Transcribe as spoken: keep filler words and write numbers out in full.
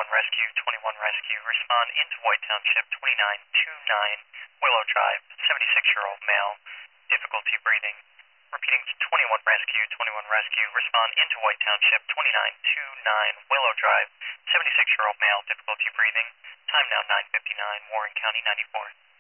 twenty-one Rescue, twenty-one Rescue, respond into White Township, twenty-nine twenty-nine Willow Drive, seventy-six-year-old male, difficulty breathing. Repeating to twenty-one Rescue, twenty-one Rescue, respond into White Township, twenty-nine twenty-nine Willow Drive, seventy-six-year-old male, difficulty breathing. Time now nine fifty-nine, Warren County ninety-four.